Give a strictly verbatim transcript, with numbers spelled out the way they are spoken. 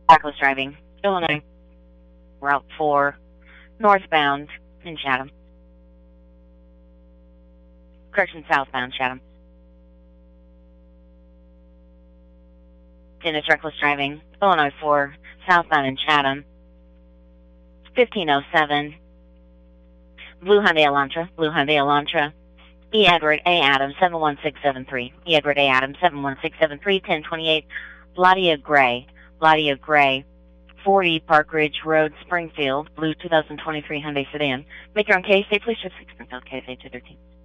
Reckless driving, Illinois, Route four, northbound in Chatham. Correction, southbound Chatham. Dennis, reckless driving, Illinois four, southbound in Chatham. fifteen oh seven, Blue Hyundai Elantra, Blue Hyundai Elantra. E. Edward A. Adams, seven one six seven three. E. Edward A. Adams, seven one six seven three, ten twenty-eight. Bladia Gray, Bladia Gray, forty Park Ridge Road, Springfield, blue two thousand twenty-three Hyundai sedan. Make your own case. Stay police, Springfield, case eight two one three.